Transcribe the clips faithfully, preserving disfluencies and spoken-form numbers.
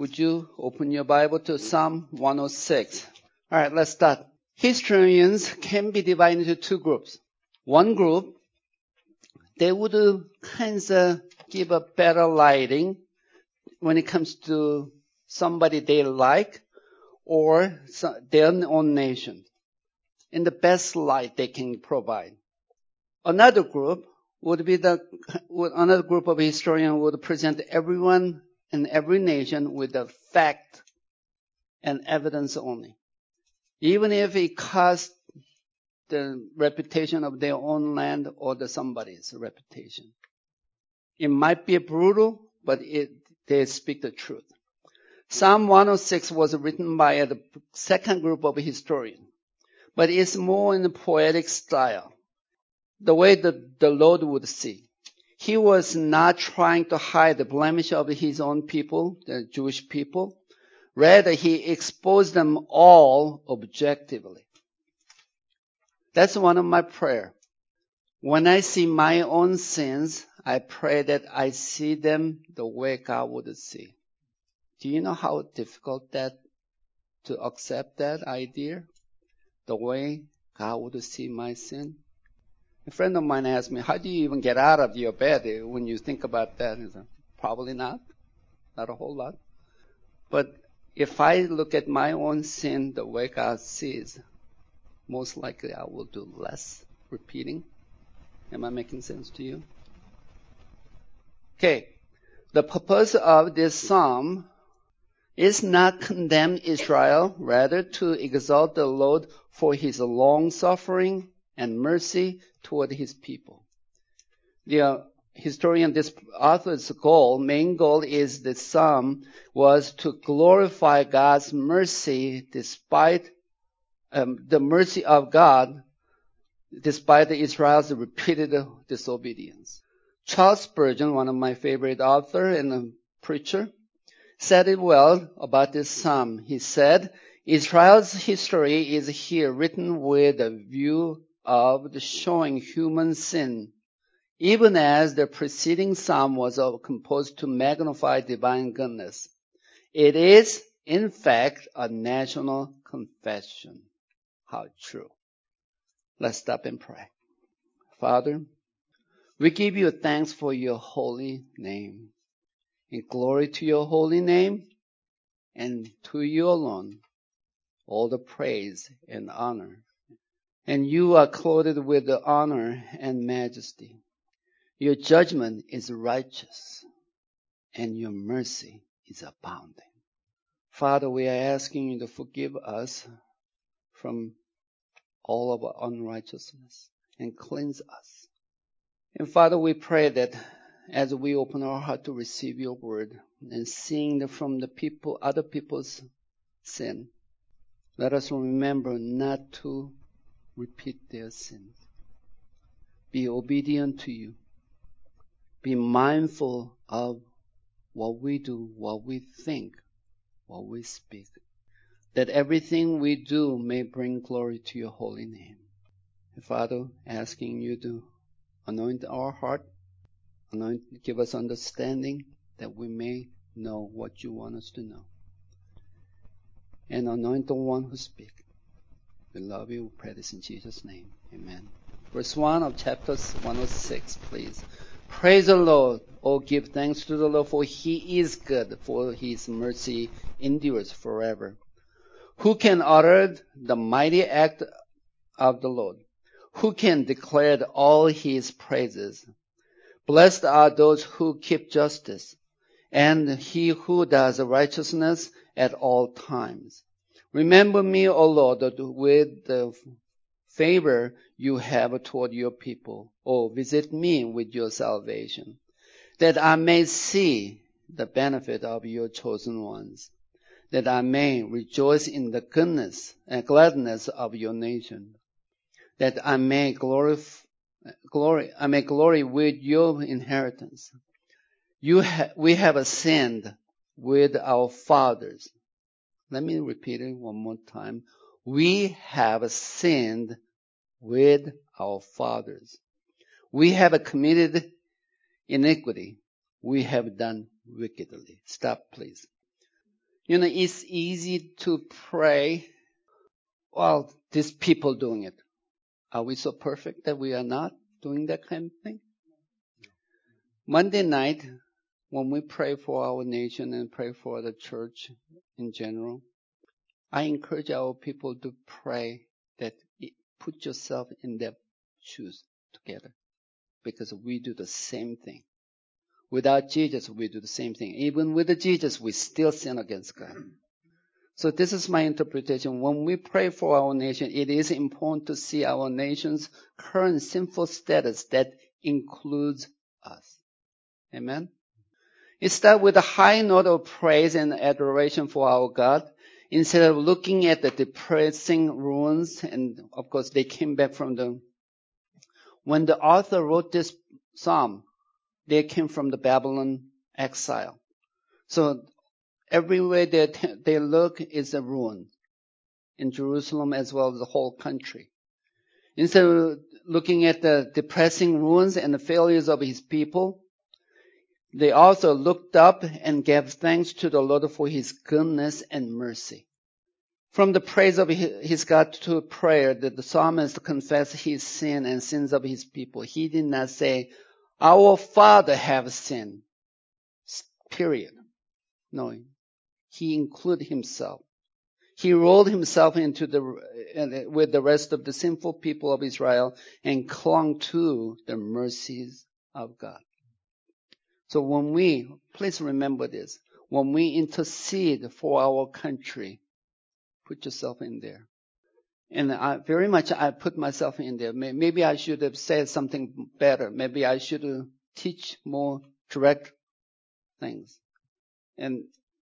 would you open your Bible to Psalm one oh six? All right, let's start. Historians can be divided into two groups. One group, they would kind of give a better lighting when it comes to somebody they like or their own nation, in the best light they can provide. Another group would be the another group of historians would present everyone in every nation with the fact and evidence only, even if it costs the reputation of their own land or the somebody's reputation. It might be brutal, but it, they speak the truth. Psalm one oh six was written by the second group of historians, but it's more in the poetic style, the way that the Lord would see. He was not trying to hide the blemish of his own people, the Jewish people. Rather, he exposed them all objectively. That's one of my prayers. When I see my own sins, I pray that I see them the way God would see. Do you know how difficult that to accept that idea? The way God would see my sin? A friend of mine asked me, how do you even get out of your bed when you think about that? I said, probably not. Not a whole lot. But if I look at my own sin the way God sees, most likely I will do less repeating. Am I making sense to you? Okay. The purpose of this psalm is not condemn Israel, rather to exalt the Lord for his long suffering and mercy toward his people. The uh, historian, this author's goal, main goal is the psalm was to glorify God's mercy despite um, the mercy of God, despite Israel's repeated disobedience. Charles Spurgeon, one of my favorite authors and a preacher, said it well about this psalm. He said, Israel's history is here written with a view of the showing human sin, even as the preceding psalm was composed to magnify divine goodness. It is, in fact, a national confession. How true. Let's stop and pray. Father, we give you thanks for your holy name. In glory to your holy name, and to you alone, all the praise and honor. And you are clothed with the honor and majesty. Your judgment is righteous, and your mercy is abounding. Father, we are asking you to forgive us from all of our unrighteousness and cleanse us. And Father, we pray that as we open our heart to receive your word and seeing from the people, other people's sin, let us remember not to repeat their sins. Be obedient to you. Be mindful of what we do, what we think, what we speak. That everything we do may bring glory to your holy name. And Father, asking you to anoint our heart, anoint, give us understanding that we may know what you want us to know. And anoint the one who speaks. We love you. We pray this in Jesus' name. Amen. Verse one of chapter one oh six, please. Praise the Lord. Oh, give thanks to the Lord, for he is good, for his mercy endures forever. Who can utter the mighty act of the Lord? Who can declare all his praises? Blessed are those who keep justice, and he who does righteousness at all times. Remember me, O Lord, with the favor you have toward your people. Oh, visit me with your salvation, that I may see the benefit of your chosen ones, that I may rejoice in the goodness and gladness of your nation, that I may glory, glory, I may glory with your inheritance. You ha- we have sinned with our fathers. Let me repeat it one more time. We have sinned with our fathers. We have committed iniquity. We have done wickedly. Stop, please. You know, it's easy to pray, well, these people doing it. Are we so perfect that we are not doing that kind of thing? Monday night, when we pray for our nation and pray for the church in general, I encourage our people to pray that put yourself in their shoes together, because we do the same thing. Without Jesus, we do the same thing. Even with Jesus, we still sin against God. So this is my interpretation. When we pray for our nation, it is important to see our nation's current sinful status that includes us. Amen? It starts with a high note of praise and adoration for our God. Instead of looking at the depressing ruins, and of course they came back from the, when the author wrote this psalm, they came from the Babylon exile. So everywhere that they look is a ruin in Jerusalem as well as the whole country. Instead of looking at the depressing ruins and the failures of his people, they also looked up and gave thanks to the Lord for his goodness and mercy. From the praise of his God to prayer, that the psalmist confessed his sin and sins of his people. He did not say, our father have sinned. Period. No. He included himself. He rolled himself into the, with the rest of the sinful people of Israel and clung to the mercies of God. So when we, please remember this, when we intercede for our country, put yourself in there. And I, very much I put myself in there. Maybe I should have said something better. Maybe I should teach more direct things. And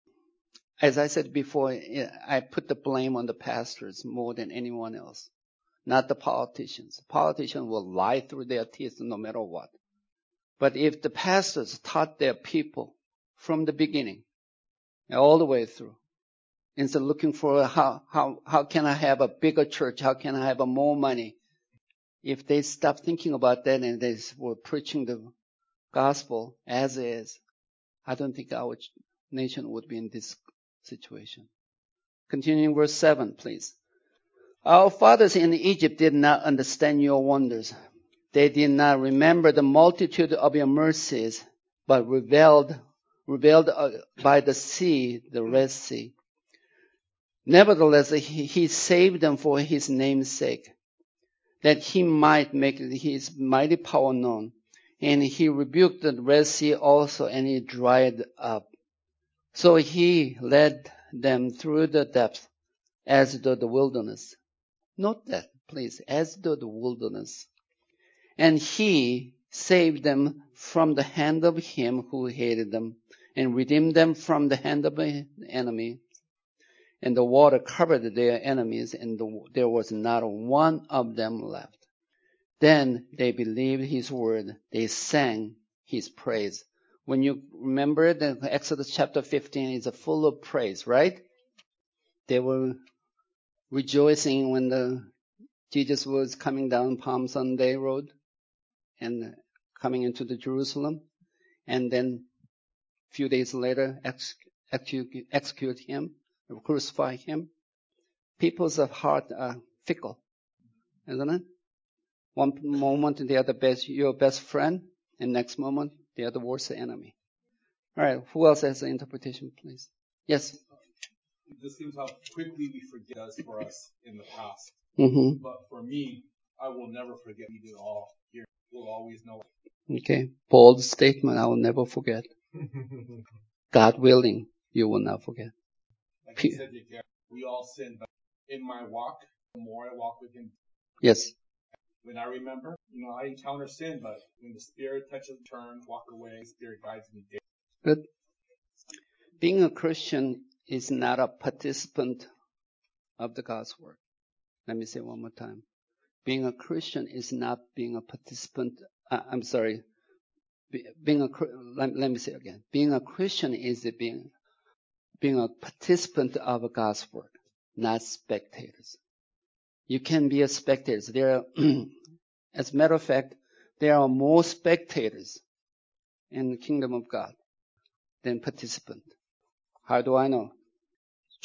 as I said before, I put the blame on the pastors more than anyone else, not the politicians. Politicians will lie through their teeth no matter what. But if the pastors taught their people from the beginning, all the way through, instead of looking for how, how, how can I have a bigger church? How can I have a more money? If they stop thinking about that and they were preaching the gospel as is, I don't think our nation would be in this situation. Continuing verse seven, please. Our fathers in Egypt did not understand your wonders. They did not remember the multitude of your mercies, but rebelled, rebelled by the sea, the Red Sea. Nevertheless, he, he saved them for his name's sake, that he might make his mighty power known. And he rebuked the Red Sea also, and it dried up. So he led them through the depths as though the wilderness. Note that, please, as though the wilderness. And he saved them from the hand of him who hated them, and redeemed them from the hand of the enemy. And the water covered their enemies, and the, there was not one of them left. Then they believed his word. They sang his praise. When you remember that Exodus chapter fifteen is full of praise, right? They were rejoicing when the Jesus was coming down Palm Sunday Road and coming into the Jerusalem, and then a few days later ex- execute, execute him, crucify him. People's of heart are fickle, isn't it? One moment they are the best, your best friend, and next moment they are the worst enemy. All right, who else has an interpretation, please? Yes. It just seems how quickly we forget us for us in the past. Mm-hmm. But for me, I will never forget we did all here. We'll always know. Okay, bold statement. I will never forget. God willing, you will not forget. Like you said, we all sin, but in my walk, the more I walk with him. Yes. When I remember, you know, I encounter sin, but when the Spirit touches, turn, walk away, the Spirit guides me. Good. Being a Christian is not a participant of the God's work. Let me say one more time. Being a Christian is not being a participant. Uh, I'm sorry. Be, being a let, let me say again. Being a Christian is being being a participant of God's work, not spectators. You can be a spectator. There are, as a matter of fact, there are more spectators in the kingdom of God than participants. How do I know?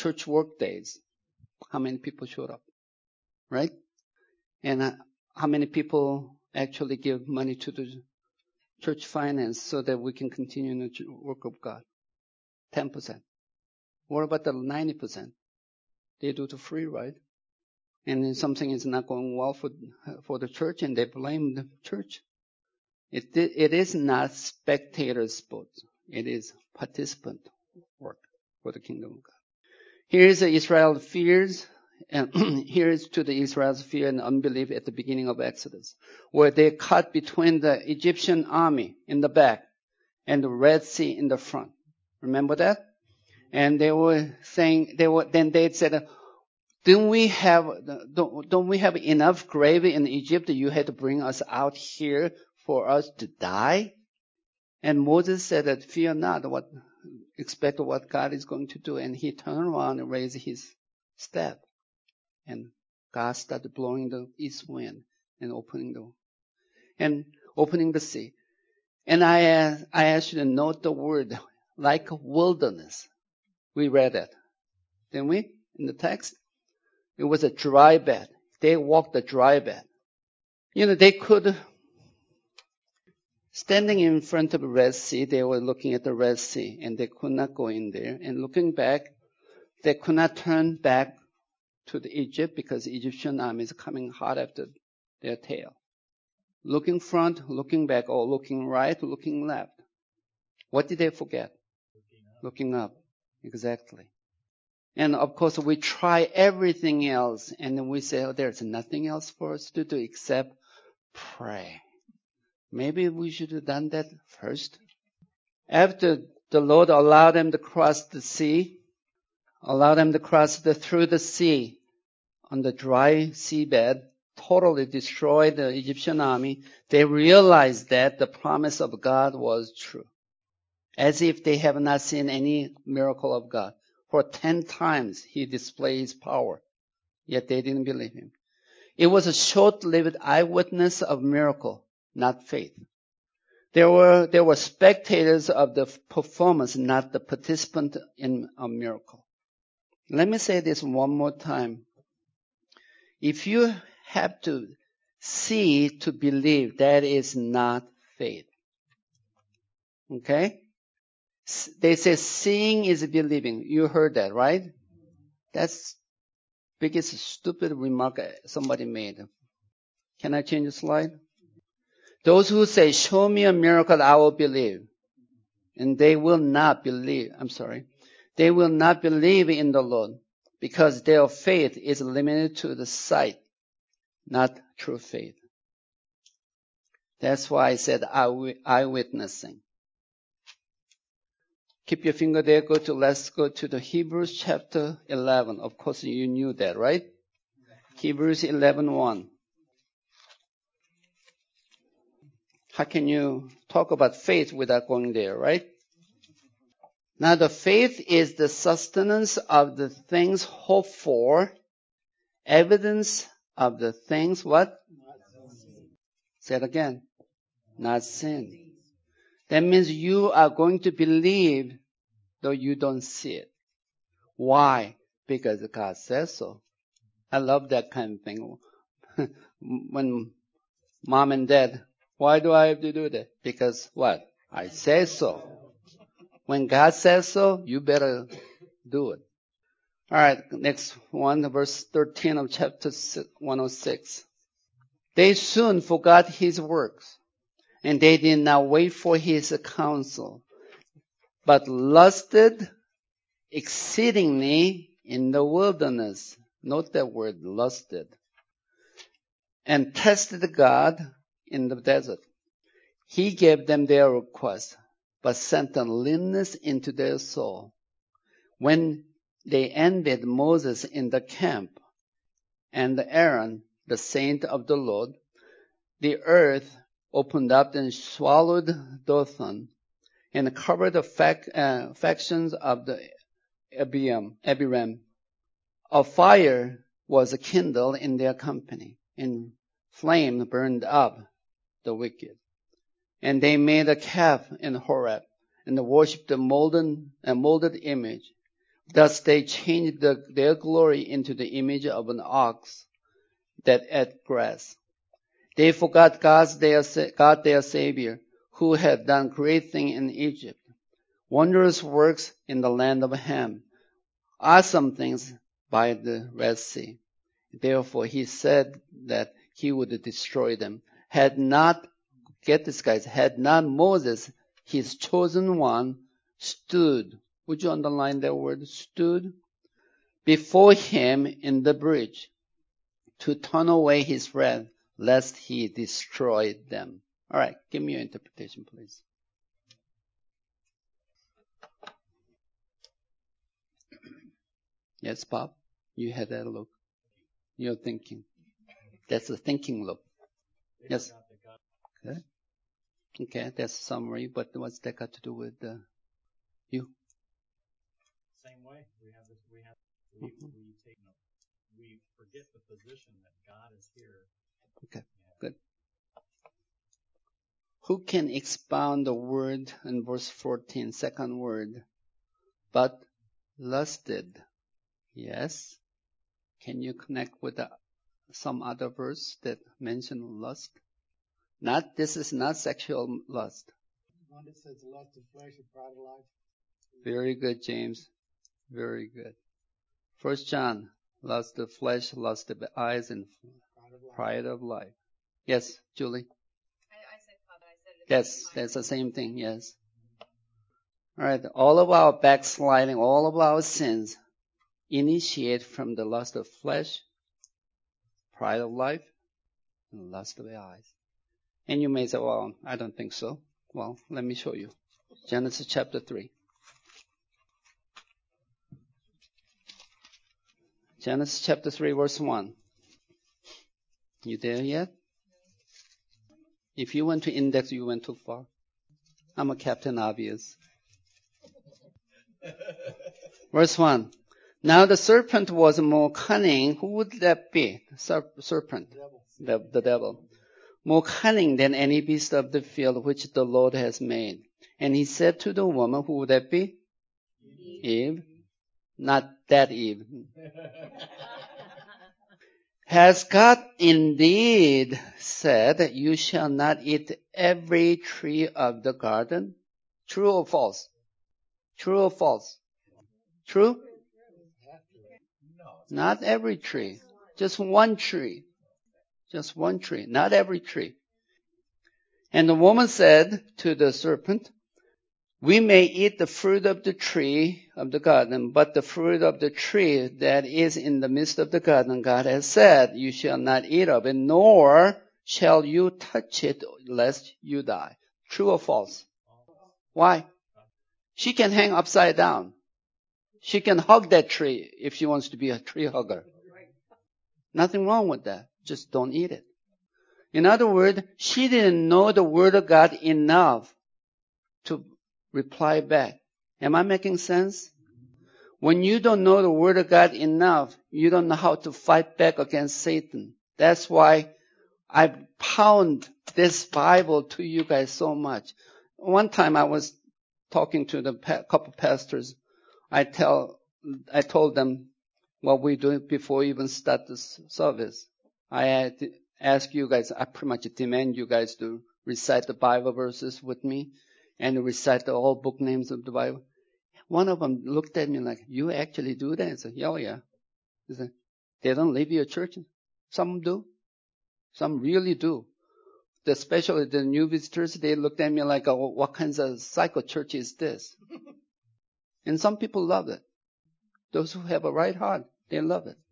church work days, how many people showed up, right? And uh, how many people actually give money to the church finance so that we can continue in the work of God? ten percent. What about the ninety percent? They do it free, right? And then something is not going well for for the church, and they blame the church. It it is not spectator sport. It is participant work for the kingdom of God. Here's Israel's fears, and here's to the Israel's fear and unbelief at the beginning of Exodus, where they caught between the Egyptian army in the back and the Red Sea in the front. Remember that? And they were saying, they were, then they said, don't we have, don't, don't we have enough gravy in Egypt that you had to bring us out here for us to die? And Moses said that fear not, what, expect what God is going to do. And he turned around and raised his staff. And God started blowing the east wind and opening the, and opening the sea. And I, I asked you to note the word, like wilderness. We read it, didn't we, in the text? It was a dry bed. They walked a dry bed. You know, they could, standing in front of the Red Sea, they were looking at the Red Sea, and they could not go in there. And looking back, they could not turn back to the Egypt because the Egyptian army is coming hot after their tail. Looking front, looking back, or looking right, looking left. What did they forget? Looking up. Exactly. And of course, we try everything else, and then we say, oh, there's nothing else for us to do except pray. Maybe we should have done that first. After the Lord allowed them to cross the sea, allowed them to cross the, through the sea on the dry seabed, totally destroyed the Egyptian army, they realized that the promise of God was true. As if they have not seen any miracle of God. For ten times he displayed his power, yet they didn't believe him. It was a short-lived eyewitness of miracle, not faith. There were, there were spectators of the performance, not the participant in a miracle. Let me say this one more time. If you have to see to believe, that is not faith. Okay? They say seeing is believing. You heard that, right? That's biggest stupid remark somebody made. Can I change the slide? Those who say, show me a miracle, I will believe. And they will not believe. I'm sorry. They will not believe in the Lord because their faith is limited to the sight, not true faith. That's why I said eyewitnessing. Keep your finger there. Go to, let's go to the Hebrews chapter eleven. Of course, you knew that, right? Hebrews eleven one. How can you talk about faith without going there, right? Now, the faith is the sustenance of the things hoped for, evidence of the things what? Say it again. Not sin. That means you are going to believe though you don't see it. Why? Because God says so. I love that kind of thing. When mom and dad, why do I have to do that? Because what? I say so. When God says so, you better do it. All right, next one, verse thirteen of chapter one oh six. They soon forgot his works, and they did not wait for his counsel, but lusted exceedingly in the wilderness. Note that word, lusted. And tested God in the desert. He gave them their request, but sent a leanness into their soul. When they envied Moses in the camp, and Aaron, the saint of the Lord, the earth opened up and swallowed Dothan, and covered the fac- uh, factions of the Abiram, Abiram. A fire was kindled in their company, and flame burned up the wicked. And they made a calf in Horeb, and worshipped the molten, a molded image. Thus they changed the, their glory into the image of an ox that ate grass. They forgot God's their, God their Savior, who had done great things in Egypt, wondrous works in the land of Ham, awesome things by the Red Sea. Therefore he said that he would destroy them. Had not, get this guys, had not Moses, his chosen one, stood, would you underline that word, stood, before him in the bridge to turn away his wrath, lest he destroy them. All right, give me your interpretation, please. Yes, Bob, you had that look. You're thinking. That's a thinking look. Yes. Okay. Okay, that's a summary, but what's that got to do with uh, you? Same way, we have this, we have, we, mm-hmm. we take, we forget the position that God is here. Okay, good. Who can expound the word in verse fourteen, second word? But lusted. Yes. Can you connect with the, some other verse that mention lust? Not, this is not sexual lust. One that says lust of flesh and pride of life. Very good, James. Very good. First John, lust of flesh, lust of eyes, and pride of life. Pride of life. Yes, Julie? I, I said, Father, I said it. Yes, that's the same thing, yes. All right, all of our backsliding, all of our sins initiate from the lust of flesh, pride of life, and lust of the eyes. And you may say, well, I don't think so. Well, let me show you. Genesis chapter three. Genesis chapter three, verse one. You there yet? If you went to index, you went too far. I'm a Captain Obvious. Verse one. Now the serpent was more cunning. Who would that be? Serp- serpent. The, the devil. More cunning than any beast of the field which the Lord has made. And he said to the woman, who would that be? Eve. Eve. Not that Eve. Has God indeed said, you shall not eat every tree of the garden? True or false? True or false? True? Not every tree. Just one tree. Just one tree. Not every tree. And the woman said to the serpent, we may eat the fruit of the tree of the garden, but the fruit of the tree that is in the midst of the garden, God has said, you shall not eat of it, nor shall you touch it, lest you die. True or false? Why? She can hang upside down. She can hug that tree if she wants to be a tree hugger. Nothing wrong with that. Just don't eat it. In other words, she didn't know the word of God enough to reply back. Am I making sense? When you don't know the word of God enough, you don't know how to fight back against Satan. That's why I pound this Bible to you guys so much. One time I was talking to the pa- couple pastors. I tell, I told them what we do before we even start this service. I had to ask you guys, I pretty much demand you guys to recite the Bible verses with me and recite the all book names of the Bible. One of them looked at me like, you actually do that? I said, yeah, oh yeah. He said, they don't leave your church. Some do. Some really do. Especially the new visitors, they looked at me like, oh, what kinds of psycho church is this? And some people love it. Those who have a right heart, they love it.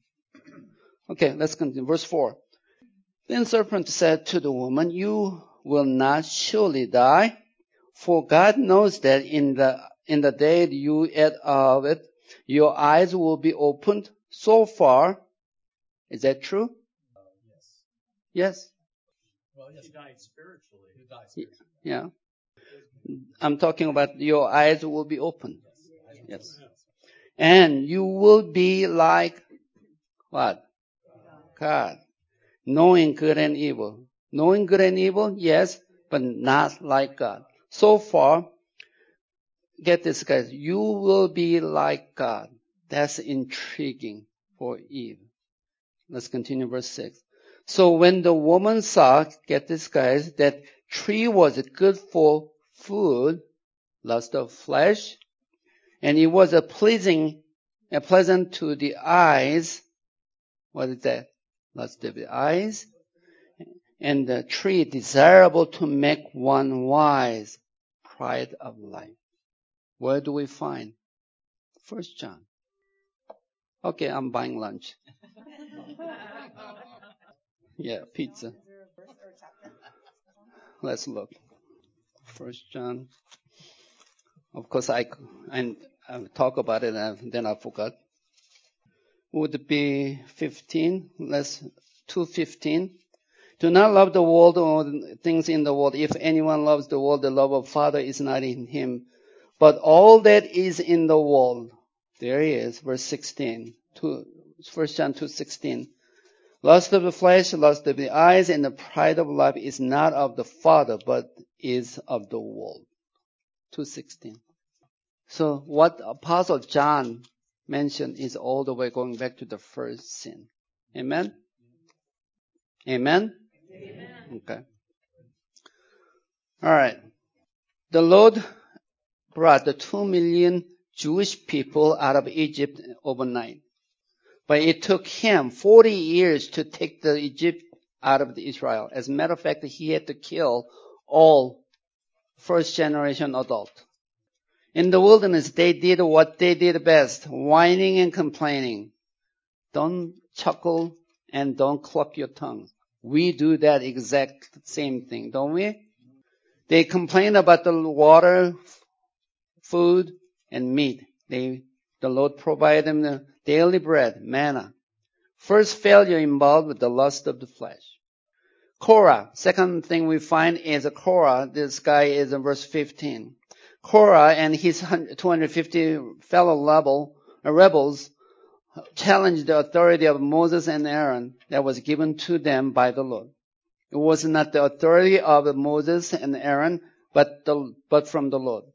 Okay, let's continue. Verse four. Then serpent said to the woman, you will not surely die, for God knows that in the in the day you eat of it, your eyes will be opened. So far, is that true? Uh, yes. Yes. Well, yes. He died spiritually. He died spiritually. Yeah. I'm talking about your eyes will be open. Yes. And you will be like what? God. Knowing good and evil. Knowing good and evil, yes, but not like God. So far, get this, guys. You will be like God. That's intriguing for Eve. Let's continue verse six. So when the woman saw, get this, guys, that tree was good for food, lust of flesh, and it was a pleasing, a pleasant to the eyes. What is that? Lust of the eyes. And the tree desirable to make one wise, pride of life. Where do we find? First John. Okay, I'm buying lunch. Yeah, pizza. Let's look. First John. Of course, I, I, I talk about it and then I forgot. Would it be fifteen? Let's, two fifteen. Do not love the world or things in the world. If anyone loves the world, the love of Father is not in him. But all that is in the world, there he is, verse sixteen, two, First John two sixteen. Lust of the flesh, lust of the eyes, and the pride of life is not of the Father, but is of the world. two sixteen. So what Apostle John mentioned is all the way going back to the first sin. Amen? Amen? Amen. Okay. All right. The Lord brought the two million Jewish people out of Egypt overnight. But it took him forty years to take the Egypt out of Israel. As a matter of fact, he had to kill all first generation adults. In the wilderness, they did what they did best, whining and complaining. Don't chuckle and don't cluck your tongue. We do that exact same thing, don't we? They complain about the water, food, and meat. They, the Lord provided them the daily bread, manna. First failure involved with the lust of the flesh. Korah, second thing we find is a Korah. This guy is in verse fifteen. Korah and his two hundred fifty fellow level, uh, rebels challenged the authority of Moses and Aaron that was given to them by the Lord. It was not the authority of Moses and Aaron, but the, but from the Lord.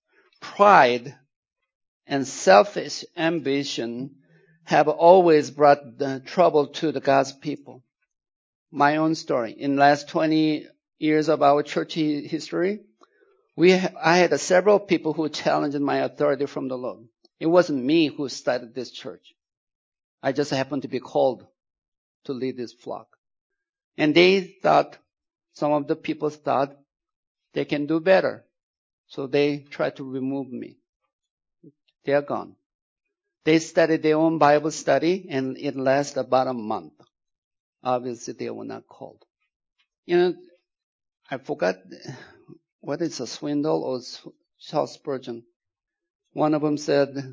Pride and selfish ambition have always brought the trouble to the God's people. My own story. In the last twenty years of our church history, we ha- I had several people who challenged my authority from the Lord. It wasn't me who started this church. I just happened to be called to lead this flock. And they thought, some of the people thought they can do better. So they tried to remove me. They are gone. They started their own Bible study and it lasted about a month. Obviously they were not called. You know, I forgot whether it's a Swindoll or Charles Spurgeon. One of them said,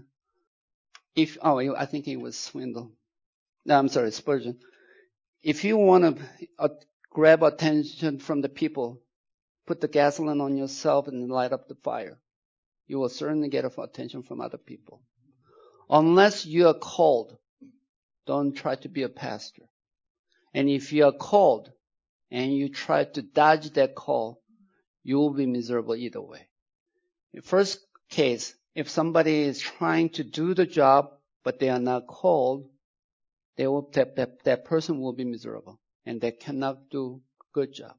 if, oh, I think it was Swindoll. No, I'm sorry, Spurgeon. If you want to uh, grab attention from the people, put the gasoline on yourself and light up the fire. You will certainly get attention from other people. Unless you are called, don't try to be a pastor. And if you are called and you try to dodge that call, you will be miserable either way. In first case, if somebody is trying to do the job, but they are not called, they will, that, that, that person will be miserable and they cannot do a good job.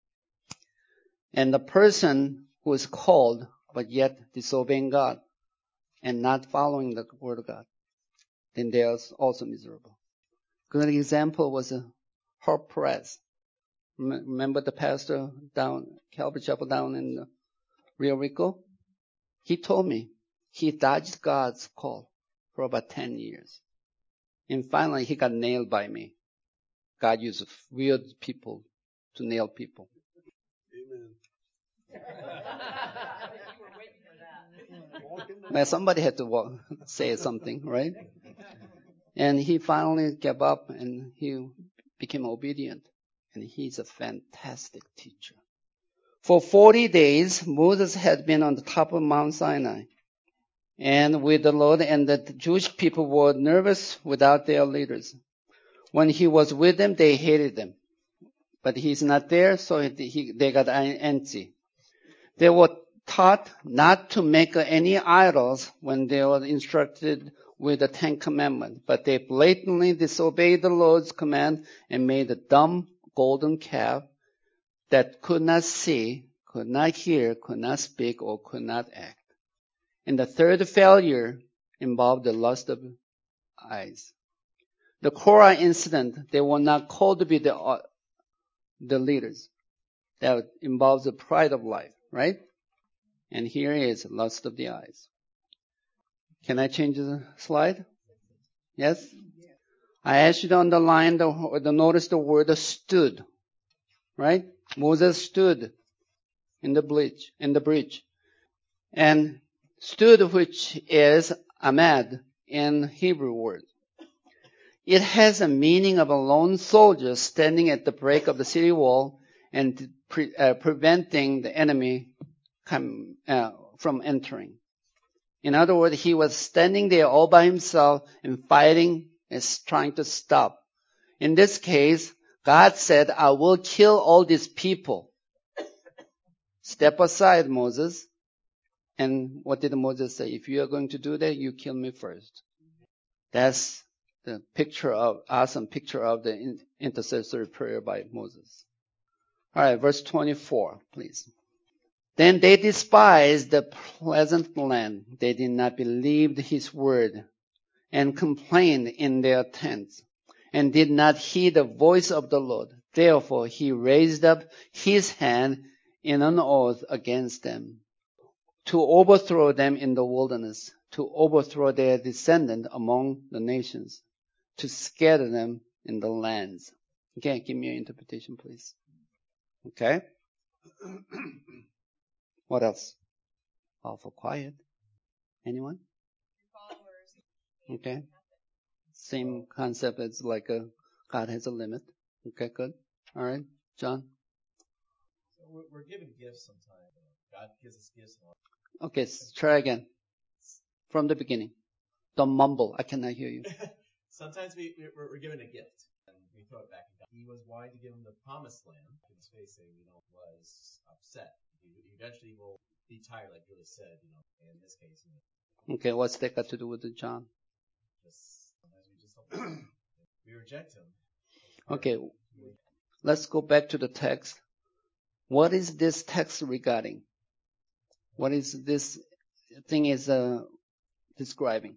And the person who is called, but yet disobeying God and not following the word of God, then they are also miserable. Good example was uh, Herb Perez. Remember the pastor down, Calvary Chapel down in uh, Rio Rico? He told me he dodged God's call for about ten years. And finally he got nailed by me. God used weird people to nail people. Amen. Now somebody had to walk, say something, right? And he finally gave up and he became obedient. And he's a fantastic teacher. For forty days, Moses had been on the top of Mount Sinai and with the Lord, and the Jewish people were nervous without their leaders. When he was with them, they hated them. But he's not there, so he, they got antsy. There were taught not to make any idols when they were instructed with the Ten Commandments, but they blatantly disobeyed the Lord's command and made a dumb golden calf that could not see, could not hear, could not speak, or could not act. And the third failure involved the lust of eyes. The Korah incident, they were not called to be the, uh, the leaders. That involves the pride of life, right? And here is lust of the eyes. Can I change the slide? Yes? I asked you to underline the, the notice the word stood, right? Moses stood in the bridge, in the bridge. And stood, which is amad in Hebrew word. It has a meaning of a lone soldier standing at the break of the city wall and pre, uh, preventing the enemy come, uh, from entering. In other words, he was standing there all by himself and fighting and trying to stop. In this case, God said, I will kill all these people. Step aside, Moses. And what did Moses say? If you are going to do that, you kill me first. That's the picture of, awesome picture of the intercessory prayer by Moses. All right, verse twenty-four, please. Then they despised the pleasant land. They did not believe his word and complained in their tents and did not heed the voice of the Lord. Therefore, he raised up his hand in an oath against them to overthrow them in the wilderness, to overthrow their descendant among the nations, to scatter them in the lands. Okay, give me your interpretation, please. Okay. What else? Awful quiet. Anyone? Okay. Same concept as like a God has a limit. Okay, good. All right, John. So we're, we're given gifts sometimes. God gives us gifts. Okay, try again. From the beginning. Don't mumble. I cannot hear you. Sometimes we, we're, we're given a gift and we throw it back at God. He was wanting to give him the promised land. His face, you know, was upset. He eventually will be tired, like Billy said, you know, in this case. You know. Okay, what's that got to do with the John? Just, sometimes we just don't we reject him. Okay, let's go back to the text. What is this text regarding? What is this thing is uh, describing?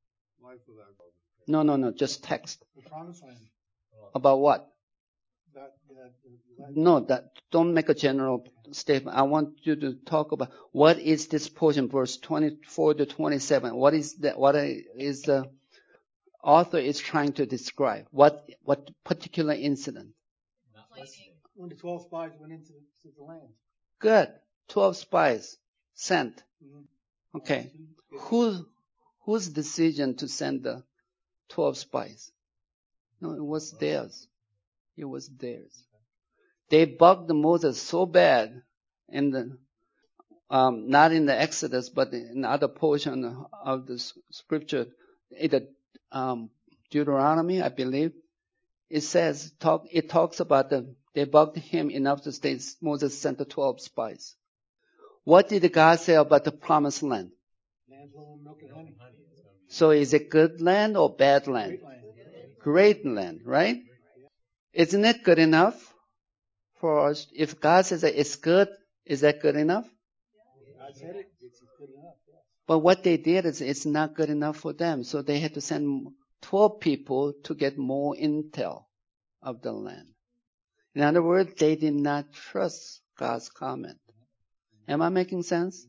No, no, no, just text. The promised land. About what? That, that, that, No, that don't make a general statement. I want you to talk about what is this portion, verse twenty-four to twenty-seven. What is that? What is the author is trying to describe? What what particular incident? when the twelve spies went into the, the land. Good. Twelve spies sent. Mm-hmm. Okay. Who whose decision to send the twelve spies? No, it was theirs. It was theirs. They bugged Moses so bad in the, um, not in the Exodus, but in other portion of the scripture, either, um, Deuteronomy, I believe. It says, talk, it talks about the, they bugged him enough to say Moses sent the twelve spies. What did God say about the promised land? Land flowing milk and honey. So is it good land or bad land? Great land. Great land, right? Isn't it good enough for us? If God says that it's good, is that good enough? God said it. It's good enough. Yeah. But what they did is it's not good enough for them. So they had to send twelve people to get more intel of the land. In other words, they did not trust God's comment. Am I making sense?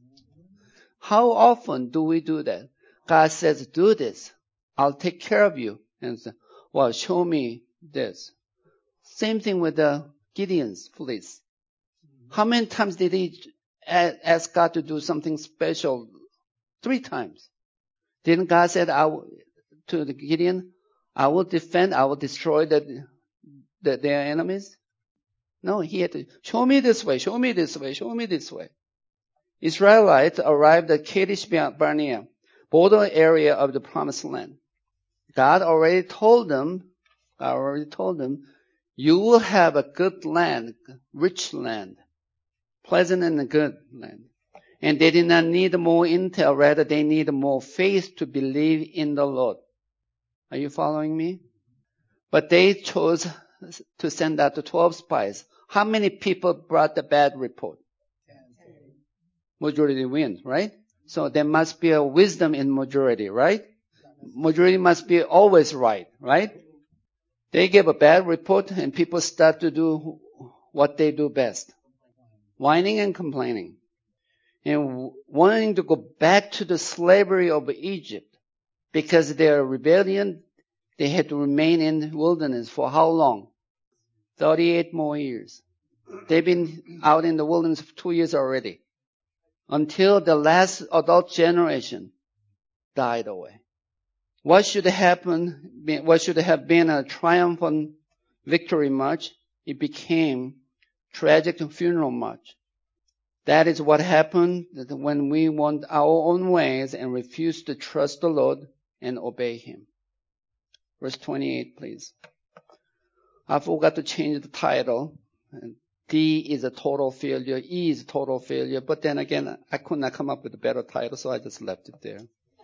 How often do we do that? God says, do this. I'll take care of you. And say, well, show me this. Same thing with the Gideon's fleece. How many times did he ask God to do something special? Three times. Didn't God say I will, to the Gideon, I will defend, I will destroy the, the, their enemies? No, he had to, show me this way, show me this way, show me this way. Israelites arrived at Kadesh Barnea, border area of the promised land. God already told them, God already told them, you will have a good land, rich land, pleasant and good land. And they did not need more intel, rather they need more faith to believe in the Lord. Are you following me? But they chose to send out the twelve spies. How many people brought the bad report? Majority wins, right? So there must be a wisdom in majority, right? Majority must be always right, right? They gave a bad report and people start to do what they do best. Whining and complaining. And wanting to go back to the slavery of Egypt. Because their rebellion, they had to remain in the wilderness for how long? thirty-eight more years. They've been out in the wilderness for two years already. Until the last adult generation died away. What should happen, what should have been a triumphant victory march, it became tragic funeral march. That is what happened when we want our own ways and refuse to trust the Lord and obey Him. Verse twenty-eight, please. I forgot to change the title. D is a total failure. E is a total failure. But then again, I could not come up with a better title, so I just left it there.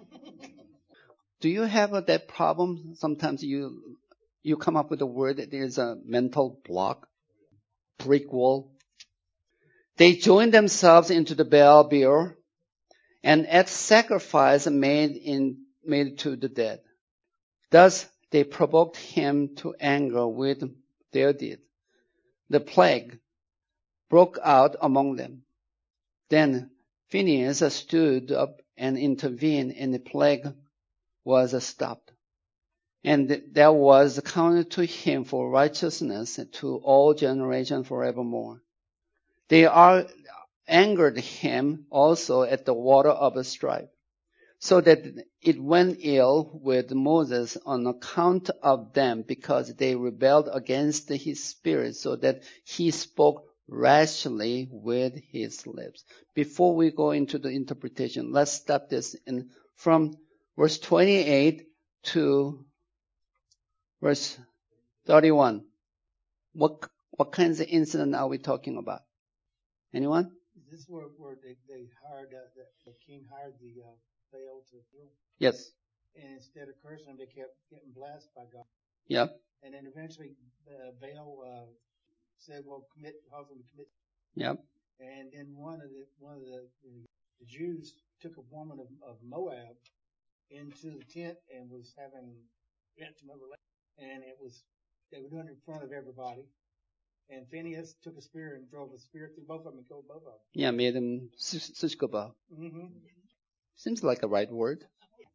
Do you have that problem? Sometimes you you come up with a word that there's a mental block, brick wall. They joined themselves into the Baal Beer and ate sacrifice made in made to the dead. Thus they provoked him to anger with their deed. The plague broke out among them. Then Phinehas stood up and intervened, and the plague was stopped. And there was counted to him for righteousness to all generations forevermore. They are angered him also at the water of strife, so that it went ill with Moses on account of them, because they rebelled against his spirit, so that he spoke rashly with his lips. Before we go into the interpretation, let's stop this in from verse twenty-eight to verse thirty-one. What what kinds of incident are we talking about? Anyone? Is this where, where they, they hired, uh, the, the king hired the uh, Baal to heal? Yes. And instead of cursing them, they kept getting blessed by God. Yep. And then eventually uh, Baal uh, said, well, commit, help them to commit. Yep. And then one of the, one of the, the Jews took a woman of, of Moab into the tent and was having intimate relations. And it was, they were doing it in front of everybody. And Phinehas took a spear and drove a spear through both of them and killed both of them. Yeah, made them sushkaba. Mm-hmm. Seems like a right word.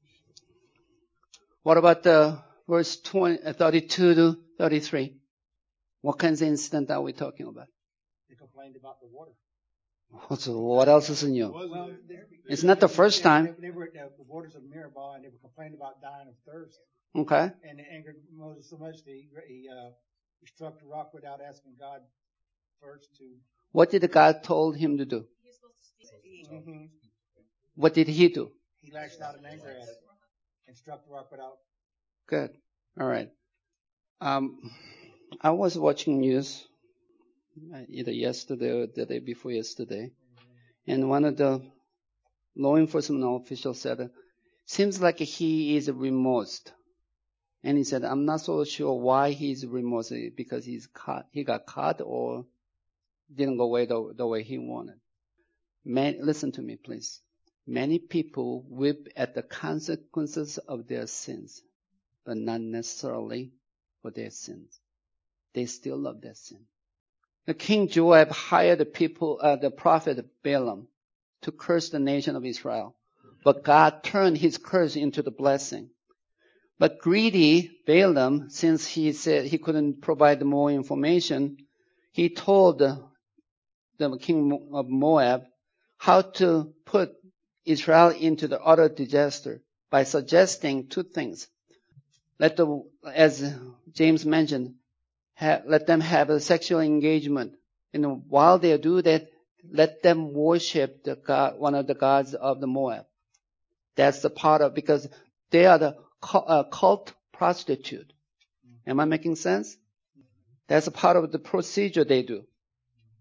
What about the verse twenty, uh, thirty-two to thirty-three? What kinds of incident are we talking about? They complained about the water. So what else is new? Well, they, it's not the first they, time. They, they were at the waters of Meribah, and they were complaining about dying of thirst. Okay. And it angered Moses so much that he, he, uh, he struck the rock without asking God first to. What did God told him to do? Mm-hmm. What did he do? He lashed out in anger at it and struck the rock without. Good. All right. Um, I was watching news either yesterday or the day before yesterday, and one of the law enforcement officials said, "Seems like he is remorsed." And he said, "I'm not so sure why he's remorsed, because he's caught, he got caught or didn't go away the, the way he wanted." Man, listen to me, please. Many people whip at the consequences of their sins, but not necessarily for their sins. They still love their sin. The King Joab hired the people, uh, the prophet Balaam to curse the nation of Israel, but God turned his curse into the blessing. But greedy Balaam, since he said he couldn't provide more information, he told the, the king of Moab how to put Israel into the utter disaster by suggesting two things. Let the, as James mentioned, have, let them have a sexual engagement. And while they do that, let them worship the god, one of the gods of the Moab. That's the part of, because they are the cult prostitute. Am I making sense? That's a part of the procedure they do.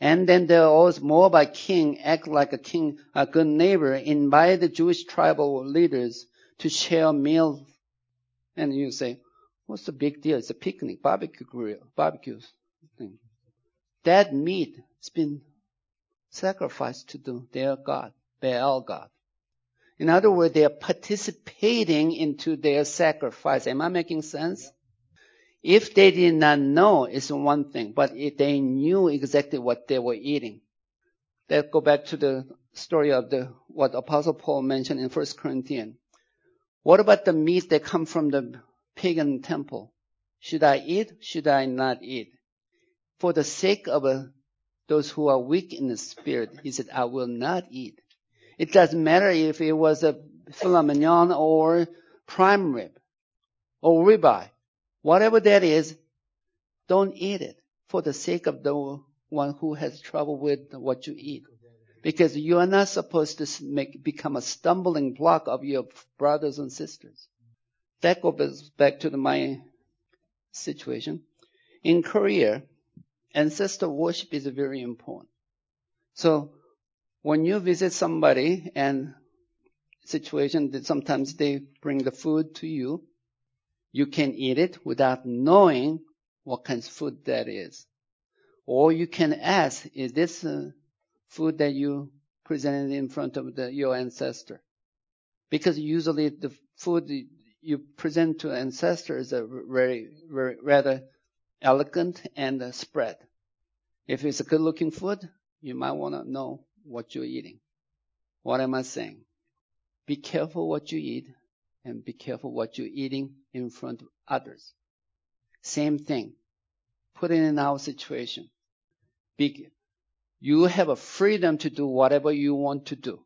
And then the old Moabite king act like a king, a good neighbor, invite the Jewish tribal leaders to share a meal. And you say, what's the big deal? It's a picnic, barbecue grill, barbecue thing. That meat has been sacrificed to the, their god, Baal god. In other words, they are participating into their sacrifice. Am I making sense? If they did not know, it's one thing. But if they knew exactly what they were eating. Let's go back to the story of the what Apostle Paul mentioned in First Corinthians. What about the meat that come from the pagan temple? Should I eat? Should I not eat? For the sake of uh, those who are weak in the spirit, he said, I will not eat. It doesn't matter if it was a filet mignon or prime rib or ribeye. Whatever that is, don't eat it for the sake of the one who has trouble with what you eat. Because you are not supposed to make, become a stumbling block of your brothers and sisters. That goes back to the, my situation. In Korea, ancestor worship is very important. So when you visit somebody and situation that sometimes they bring the food to you, you can eat it without knowing what kind of food that is. Or you can ask, is this uh, food that you presented in front of the, your ancestor? Because usually the food you present to ancestors are very, very rather elegant and uh, spread. If it's a good looking food, you might want to know what you're eating. What am I saying? Be careful what you eat and be careful what you're eating in front of others. Same thing. Put it in our situation. Be, you have a freedom to do whatever you want to do.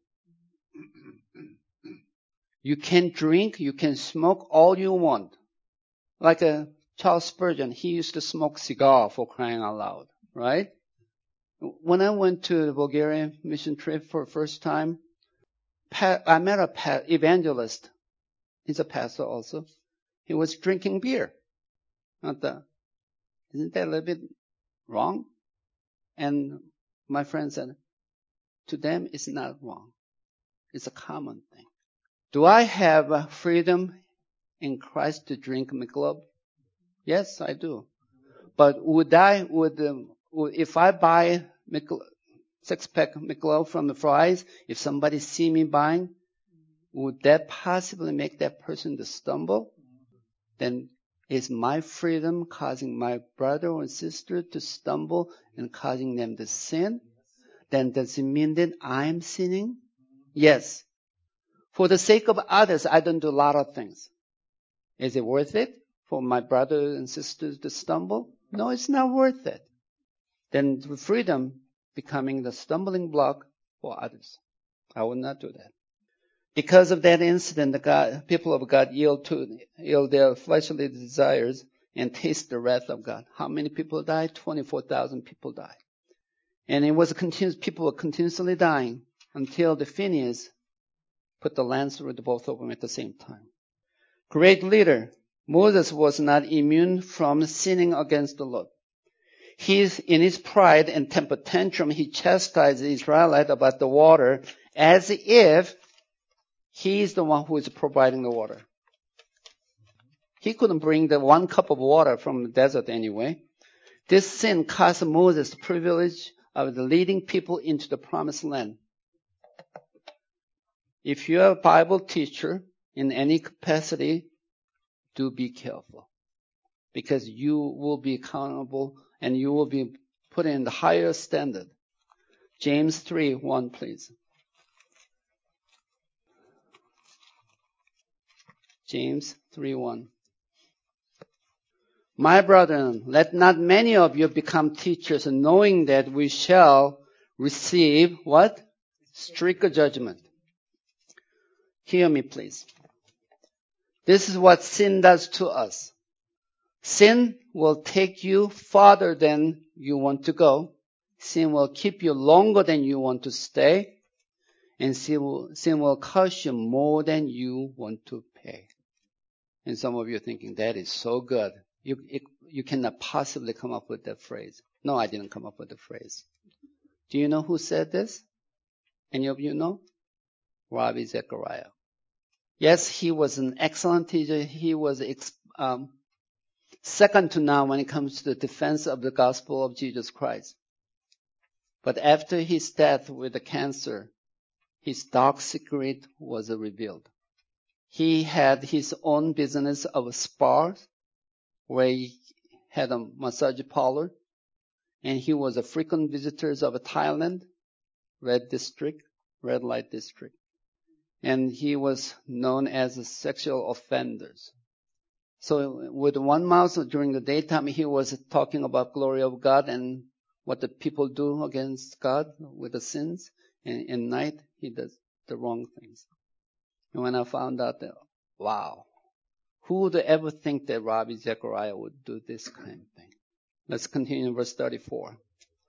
You can drink, you can smoke all you want. Like a Charles Spurgeon, he used to smoke cigar for crying out loud, right? When I went to the Bulgarian mission trip for the first time, I met a evangelist. He's a pastor also. He was drinking beer. Not the, isn't that a little bit wrong? And my friend said, to them it's not wrong. It's a common thing. Do I have freedom in Christ to drink Michelob? Yes, I do. But would I, would, um, would if I buy Michelob, six-pack Michelob from the Fry's, if somebody see me buying, would that possibly make that person to stumble? Then is my freedom causing my brother or sister to stumble and causing them to sin? Then does it mean that I'm sinning? Yes. For the sake of others, I don't do a lot of things. Is it worth it for my brothers and sisters to stumble? No, it's not worth it. Then freedom becoming the stumbling block for others. I will not do that. Because of that incident, the God, people of God yield to yield their fleshly desires and taste the wrath of God. How many people died? twenty-four thousand people died. And it was a continuous, people were continuously dying until the Phinehas put the lance through the both of them at the same time. Great leader. Moses was not immune from sinning against the Lord. He's, in his pride and temper tantrum, he chastised the Israelites about the water as if he's the one who is providing the water. He couldn't bring the one cup of water from the desert anyway. This sin cost Moses the privilege of leading people into the promised land. If you're a Bible teacher in any capacity, do be careful. Because you will be accountable and you will be put in the higher standard. James three one, please. James three one. My brethren, let not many of you become teachers, knowing that we shall receive what? Stricter judgment. Hear me, please. This is what sin does to us. Sin will take you farther than you want to go. Sin will keep you longer than you want to stay. And sin will, sin will cost you more than you want to pay. And some of you are thinking, that is so good. You, it, you cannot possibly come up with that phrase. No, I didn't come up with the phrase. Do you know who said this? Any of you know? Rabbi Zechariah. Yes, he was an excellent teacher. He was um, second to none when it comes to the defense of the gospel of Jesus Christ. But after his death with the cancer, his dark secret was revealed. He had his own business of spas, where he had a massage parlor, and he was a frequent visitor of Thailand, red district, red light district. And he was known as a sexual offender. So with one mouth during the daytime, he was talking about glory of God and what the people do against God with the sins. And at night, he does the wrong things. And when I found out that, wow, who would ever think that Rabbi Zechariah would do this kind of thing? Let's continue in verse thirty-four.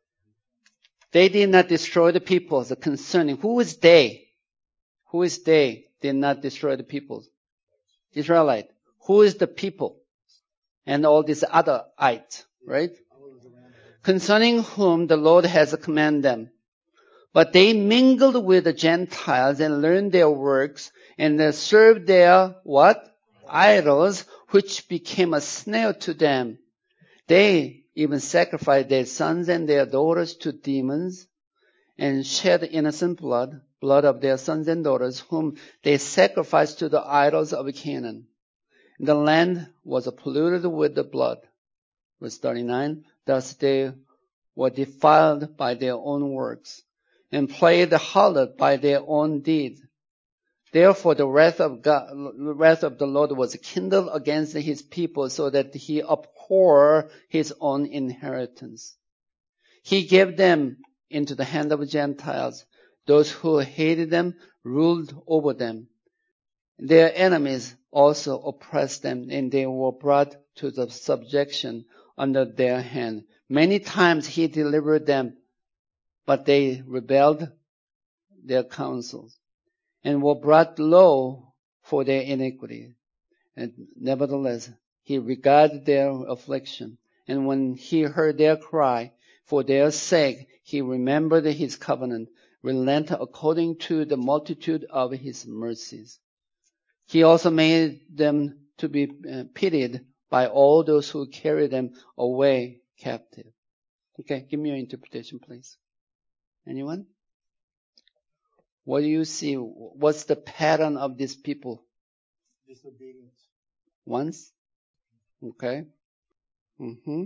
They did not destroy the people. The concerning, who is they? Who is they? Did not destroy the people. Israelite. Who is the people? And all these other ites, right? Concerning whom the Lord has commanded them. But they mingled with the Gentiles and learned their works and they served their, what? Idols, which became a snare to them. They even sacrificed their sons and their daughters to demons and shed innocent blood, blood of their sons and daughters, whom they sacrificed to the idols of Canaan. The land was polluted with the blood. Verse thirty-nine, thus they were defiled by their own works and played the harlot by their own deeds. Therefore the wrath of God, the wrath of the Lord was kindled against his people so that he abhorred his own inheritance. He gave them into the hand of Gentiles. Those who hated them ruled over them. Their enemies also oppressed them, and they were brought to the subjection under their hand. Many times he delivered them, but they rebelled their counsels and were brought low for their iniquity. And nevertheless, he regarded their affliction. And when he heard their cry, for their sake, he remembered his covenant, relent according to the multitude of his mercies. He also made them to be pitied by all those who carry them away captive. Okay, give me your interpretation, please. Anyone? What do you see? What's the pattern of these people? Disobedience. Once? Okay. Mm-hmm.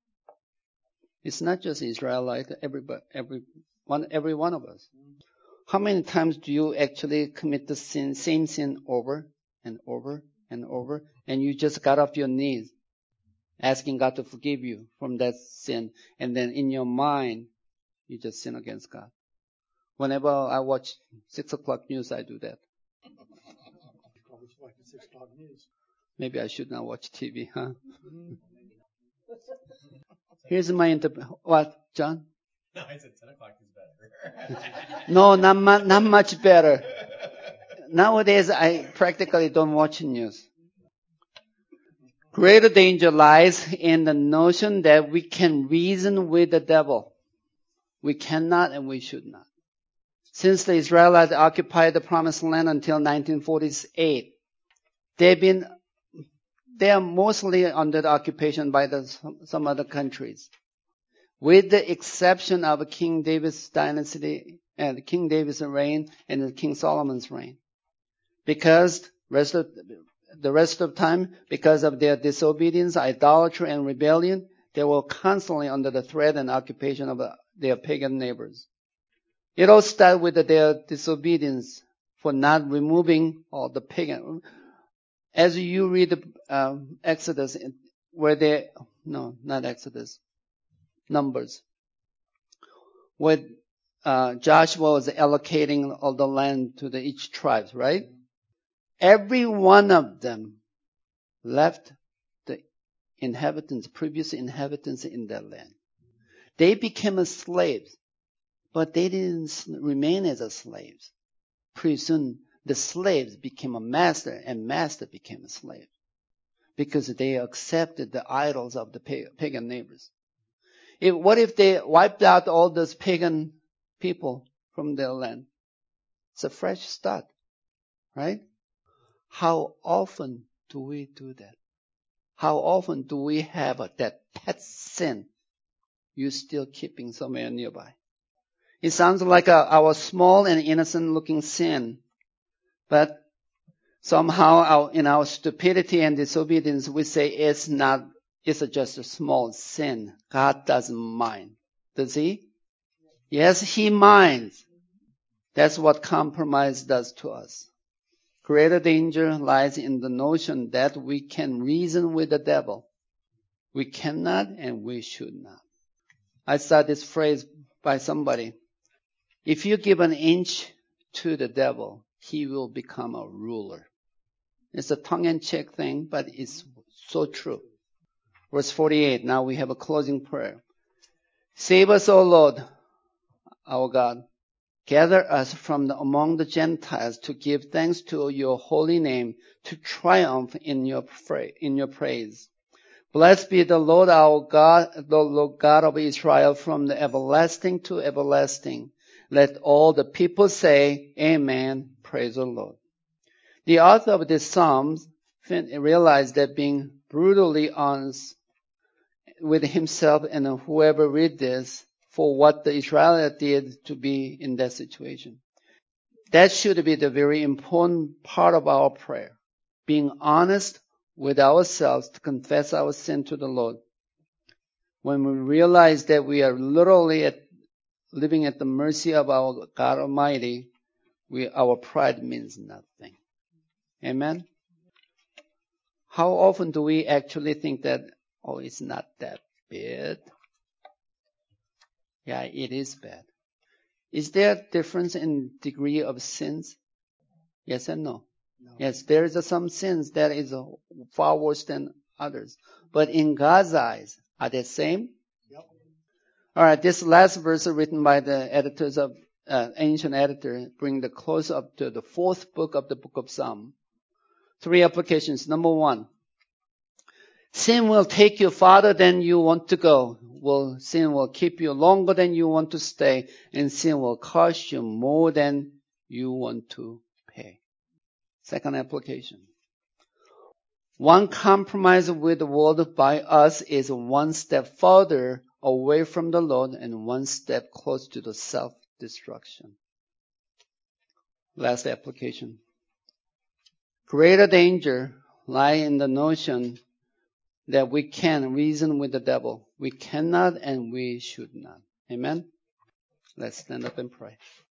It's not just Israelite, everybody, every one, every one of us. How many times do you actually commit the sin, same sin over and over and over, and you just got off your knees, asking God to forgive you from that sin, and then in your mind, you just sin against God? Whenever I watch six o'clock news, I do that. Maybe I should not watch T V, huh? Here's my interpretation. What, John? No, I said ten o'clock is better. No, not, mu- not much better. Nowadays, I practically don't watch news. Greater danger lies in the notion that we can reason with the devil. We cannot and we should not. Since the Israelites occupied the Promised Land until nineteen forty-eight, they've been, they are mostly under the occupation by the, some other countries, with the exception of King David's dynasty and King David's reign and King Solomon's reign. Because rest of, the rest of the time, because of their disobedience, idolatry, and rebellion, they were constantly under the threat and occupation of their pagan neighbors. It all started with their disobedience for not removing all the pagan. As you read the um, Exodus, where they, no, not Exodus, Numbers, where uh, Joshua was allocating all the land to the each tribes, right? Every one of them left the inhabitants, previous inhabitants in that land. They became slaves, but they didn't remain as slaves. Pretty soon, the slaves became a master, and master became a slave because they accepted the idols of the pagan neighbors. If, what if they wiped out all those pagan people from their land. It's a fresh start, right? How often do we do that? How often do we have a, that pet sin you're still keeping somewhere nearby? It sounds like a, our small and innocent looking sin, but somehow our, in our stupidity and disobedience, we say it's not, it's just a small sin. God doesn't mind. Does he? Yes, he minds. That's what compromise does to us. Greater danger lies in the notion that we can reason with the devil. We cannot and we should not. I saw this phrase by somebody. If you give an inch to the devil, he will become a ruler. It's a tongue-in-cheek thing, but it's so true. Verse forty-eight, now we have a closing prayer. Save us, O Lord, our God. Gather us from the, among the Gentiles to give thanks to your holy name, to triumph in your, in your praise. Blessed be the Lord our God, the Lord God of Israel, from the everlasting to everlasting. Let all the people say, Amen. Praise the Lord. The author of this psalm realized that being brutally honest with himself and whoever read this for what the Israelites did to be in that situation. That should be the very important part of our prayer. Being honest with ourselves to confess our sin to the Lord. When we realize that we are literally at, living at the mercy of our God Almighty, we, our pride means nothing. Amen? How often do we actually think that, oh, it's not that bad? Yeah, it is bad. Is there a difference in degree of sins? Yes and no? No. Yes, there is some sins that is far worse than others. But in God's eyes, are they same? Yep. All right, this last verse written by the editors of, uh, ancient editor, bring the close up to the fourth book of the book of Psalm. Three applications. Number one, sin will take you farther than you want to go. Will, sin will keep you longer than you want to stay. And sin will cost you more than you want to pay. Second application. One compromise with the world by us is one step further away from the Lord and one step close to the self-destruction. Last application. Greater danger lie in the notion that we can reason with the devil. We cannot and we should not. Amen? Let's stand up and pray.